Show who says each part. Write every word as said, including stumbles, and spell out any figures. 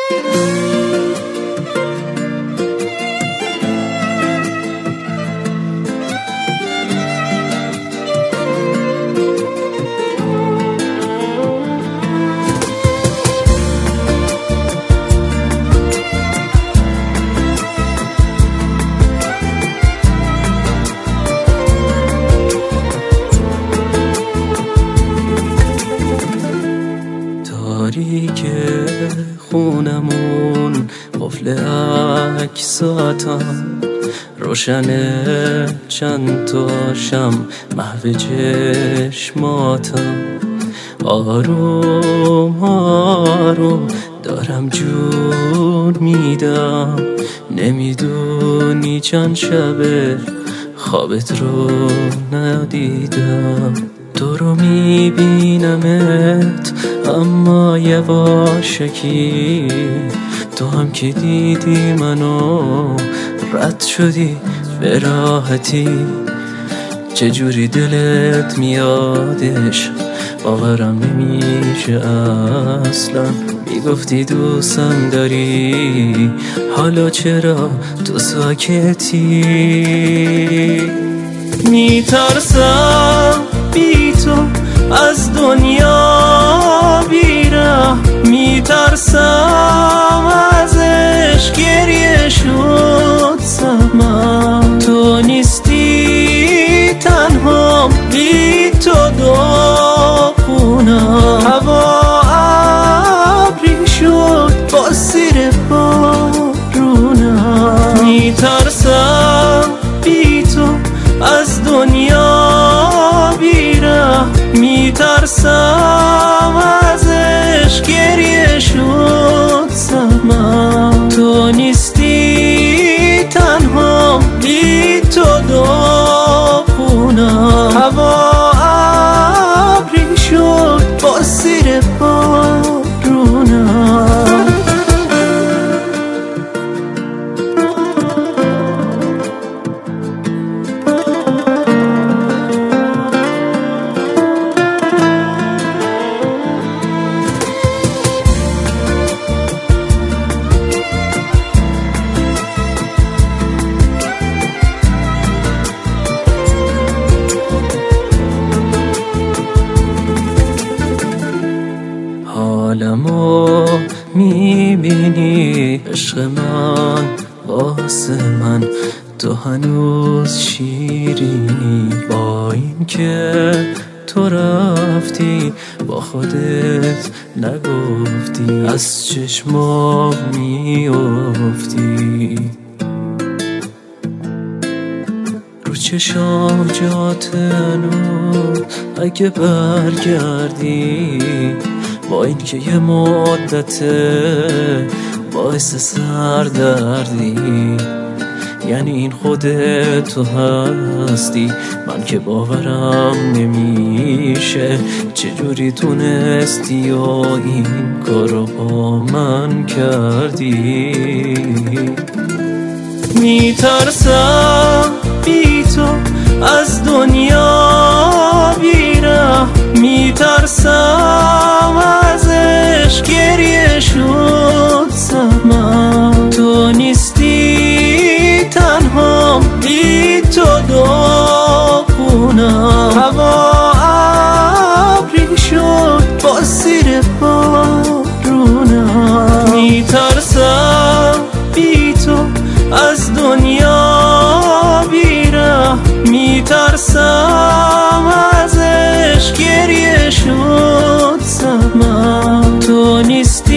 Speaker 1: تاریک خونمون قفل عکساتم روشنه، چند تا شم محو چشماتم. آروم آروم دارم جون میدم، نمیدونی چند شبه خوابت رو ندیدم. تو رو میبینمت اما یواشکی، تو هم که دیدی منو رد شدی به راحتی. چجوری دلت میادش باورم نمیشه اصلا. میگفتی دوستم داری، حالا چرا تو ساکتی؟ میترسم بی تو از دنیا بیرم، میترسم ازش گریه شد سمم. تو نیستی تنهام، بی تو داغونم. هوا ابری شد با زیر بارونم. میترسم بی تو از دنیا بیرم، میترسم ازش گریه شد سمم. تو نیستی تنهام، بی تو داغونم. هوا ابری شد با زیر بارونم. حالمو میبینی عشق من، واسه من تو هنوز شیرینی. با این که تو رفتی با خودت نگفتی، از چشمام میافتی. رو چشام جات نور اگه برگردی، با این که یه مدته باعث سردردی. یعنی این خودت تو هستی، من که باورم نمیشه چجوری تونستی و این کارو با من کردی. میترسم بی تو از دنیا بیرم، میترسم ازش گریه شد سمم. تو نیستی تنهام، بی تو داغونم. هوا ابری شد با زیر بارونم. میترسم بی تو از دنیا بیرم، میترسم ازش گریه شد سمم. تو نیستی